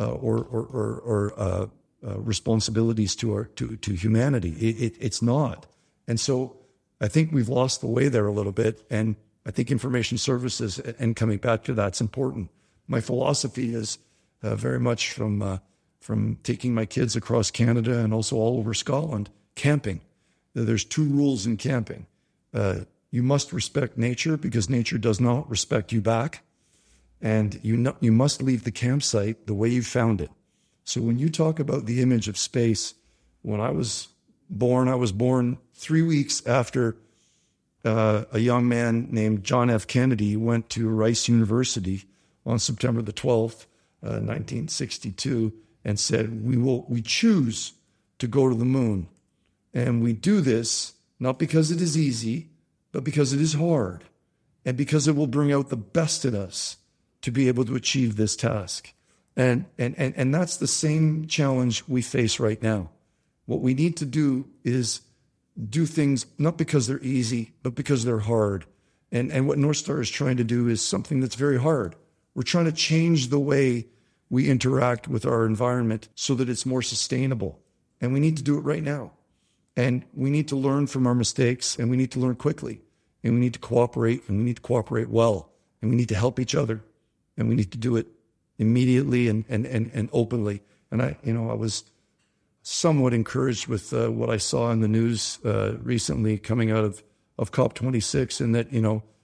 or responsibilities to humanity. It's not. And so I think we've lost the way there a little bit. And I think information services, and coming back to that's important. My philosophy is very much from taking my kids across Canada and also all over Scotland, camping. There's 2 rules in camping. You must respect nature because nature does not respect you back. And you must leave the campsite the way you found it. So when you talk about the image of space, when I was born 3 weeks after a young man named John F. Kennedy went to Rice University on September the 12th, 1962, and said, we choose to go to the moon. And we do this not because it is easy, but because it is hard, and because it will bring out the best in us to be able to achieve this task. And that's the same challenge we face right now. What we need to do is do things not because they're easy, but because they're hard. And what North Star is trying to do is something that's very hard. We're trying to change the way we interact with our environment so that it's more sustainable. And we need to do it right now. And we need to learn from our mistakes, and we need to learn quickly. And we need to cooperate, and we need to cooperate well. And we need to help each other. And we need to do it immediately and openly. And I was somewhat encouraged with what I saw in the news recently coming out of COP26, and that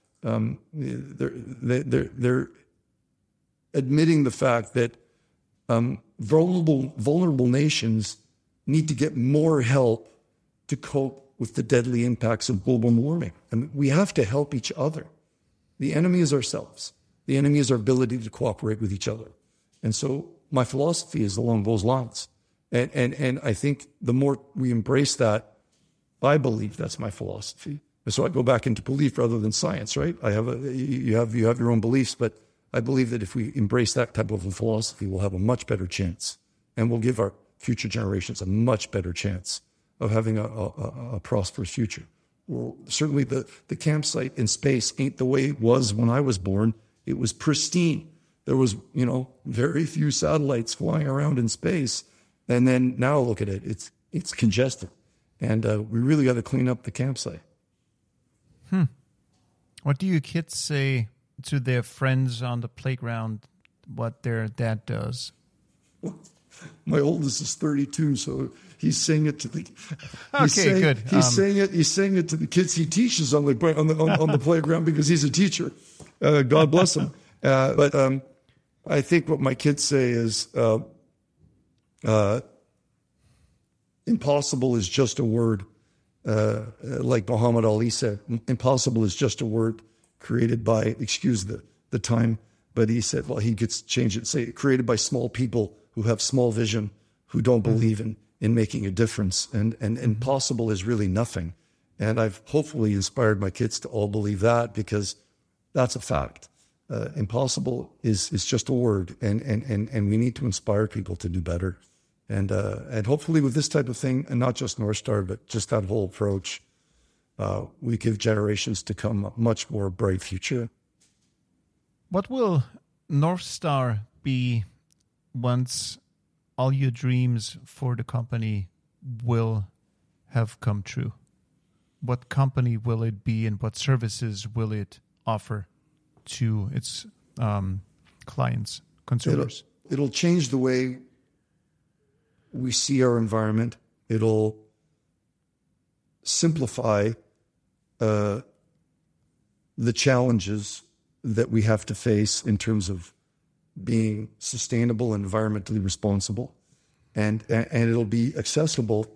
they're admitting the fact that vulnerable nations need to get more help to cope with the deadly impacts of global warming. And we have to help each other. The enemy is ourselves. The enemy is our ability to cooperate with each other. And so my philosophy is along those lines. And I think the more we embrace that, I believe that's my philosophy. And so I go back into belief rather than science, right? You have your own beliefs, but I believe that if we embrace that type of a philosophy, we'll have a much better chance. And we'll give our future generations a much better chance of having a prosperous future. Well, certainly the campsite in space ain't the way it was when I was born. It was pristine. There was, very few satellites flying around in space. And then now look at it. It's congested. And we really got to clean up the campsite. What do your kids say to their friends on the playground what their dad does? My oldest is 32, so he's saying it to the. Good. He's saying it to the kids he teaches on the playground because he's a teacher. God bless him. But I think what my kids say is, impossible is just a word. Like Muhammad Ali said, impossible is just a word created by, excuse the time, but he said, well, he gets change it, say created by small people who have small vision, who don't believe in making a difference. And impossible is really nothing. And I've hopefully inspired my kids to all believe that, because that's a fact. Impossible is just a word, and we need to inspire people to do better. And hopefully with this type of thing, and not just North Star, but just that whole approach, we give generations to come a much more bright future. What will North Star be once all your dreams for the company will have come true? What company will it be, and what services will it offer to its clients, consumers? It'll change the way we see our environment. It'll simplify the challenges that we have to face in terms of being sustainable and environmentally responsible, and it'll be accessible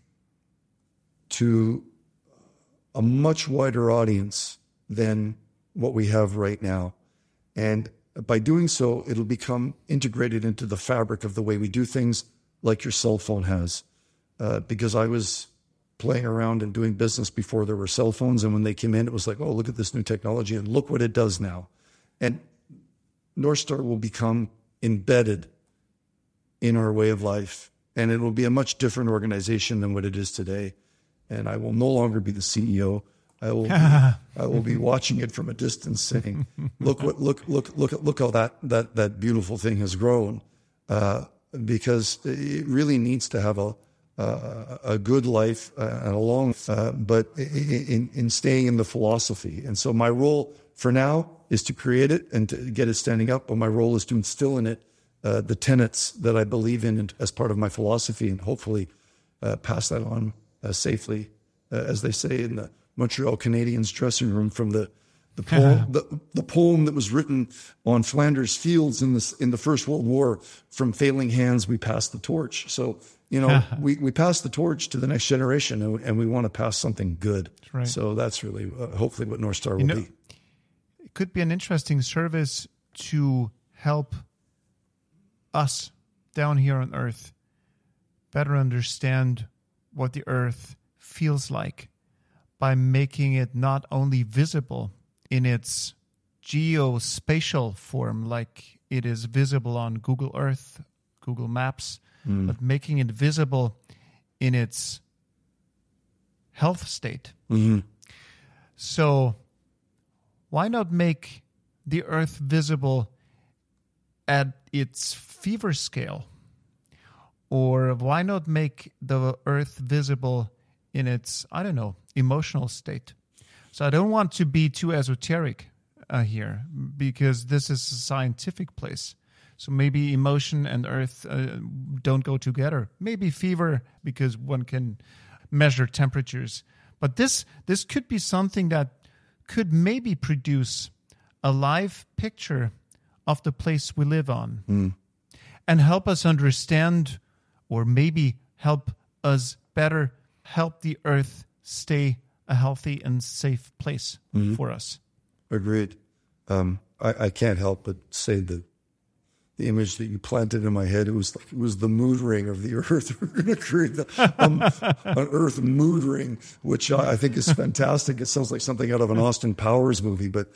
to a much wider audience than what we have right now. And by doing so, it'll become integrated into the fabric of the way we do things, like your cell phone has. Because I was playing around and doing business before there were cell phones, and when they came in, it was like, oh, look at this new technology, and look what it does now. And North Star will become embedded in our way of life, and it will be a much different organization than what it is today. And I will no longer be the CEO. I will be watching it from a distance, saying, "Look how that beautiful thing has grown," because it really needs to have a good life and a long, but in staying in the philosophy. And so my role for now is to create it and to get it standing up, but my role is to instill in it the tenets that I believe in as part of my philosophy, and hopefully pass that on safely, as they say in the Montreal Canadiens dressing room, from the poem that was written on Flanders Fields in the First World War. From failing hands, we pass the torch. So, we pass the torch to the next generation, and we want to pass something good. Right. So that's really, hopefully, what North Star will be. It could be an interesting service to help us down here on Earth better understand what the Earth feels like by making it not only visible in its geospatial form, like it is visible on Google Earth, Google Maps, but making it visible in its health state. Mm-hmm. So why not make the Earth visible at its fever scale? Or why not make the Earth visible in its, emotional state? So I don't want to be too esoteric here, because this is a scientific place. So maybe emotion and Earth don't go together. Maybe fever, because one can measure temperatures. But this could be something that could maybe produce a live picture of the place we live on and help us understand, or maybe help us better help the Earth stay a healthy and safe place for us. Agreed. I can't help but say that the image that you planted in my head, it was the mood ring of the Earth. We're going to create an Earth mood ring, which I think is fantastic. It sounds like something out of an Austin Powers movie. But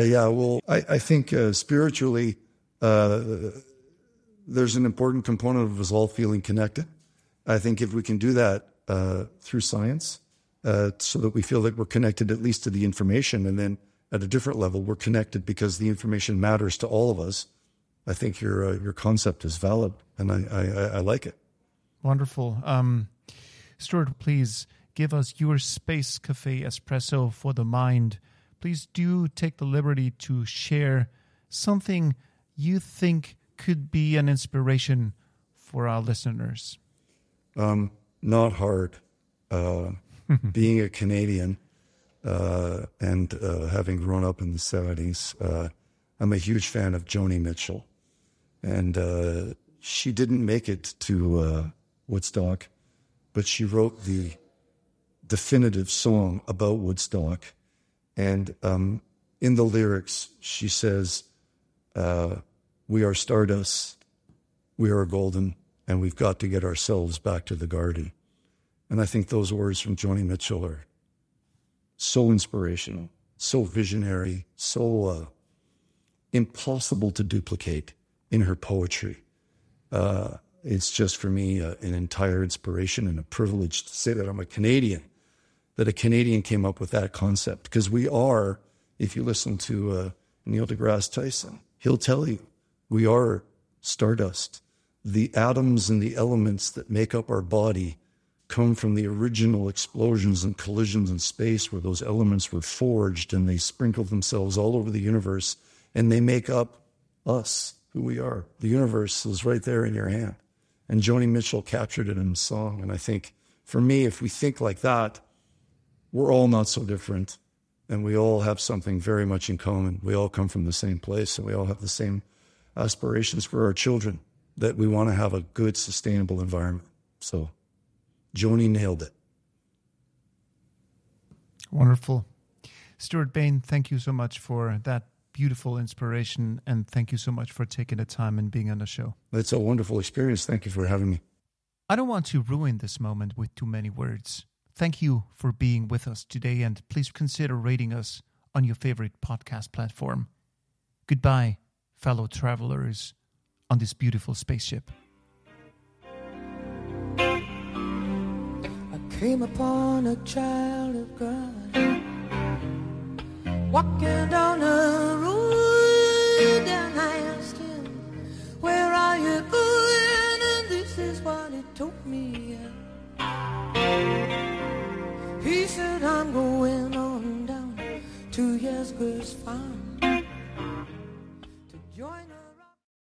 I think spiritually, there's an important component of us all feeling connected. I think if we can do that through science, so that we feel that we're connected at least to the information, and then at a different level, we're connected because the information matters to all of us. I think your concept is valid, and I like it. Wonderful. Stuart, please give us your Space Cafe Espresso for the mind. Please do take the liberty to share something you think could be an inspiration for our listeners. Not hard. Being a Canadian and having grown up in the 70s, I'm a huge fan of Joni Mitchell. And she didn't make it to Woodstock, but she wrote the definitive song about Woodstock. And in the lyrics, she says, "We are stardust, we are golden, and we've got to get ourselves back to the garden." And I think those words from Joni Mitchell are so inspirational, so visionary, so impossible to duplicate in her poetry. It's just, for me, an entire inspiration and a privilege to say that I'm a Canadian, that a Canadian came up with that concept. Because we are, if you listen to Neil deGrasse Tyson, he'll tell you, we are stardust. The atoms and the elements that make up our body come from the original explosions and collisions in space, where those elements were forged and they sprinkled themselves all over the universe, and they make up us, who we are. The universe is right there in your hand. And Joni Mitchell captured it in a song. And I think, for me, if we think like that, we're all not so different. And we all have something very much in common. We all come from the same place, and we all have the same aspirations for our children, that we want to have a good, sustainable environment. So Joni nailed it. Wonderful. Stuart Bain, thank you so much for that beautiful inspiration, and thank you so much for taking the time and being on the show. It's a wonderful experience. Thank you for having me. I don't want to ruin this moment with too many words. Thank you for being with us today, and please consider rating us on your favorite podcast platform. Goodbye. fellow travelers on this beautiful spaceship. I came upon a child of God walking down the road, and I asked him, "Where are you going?" And this is what he told me. He said, "I'm going on down to Yasgur's farm to join a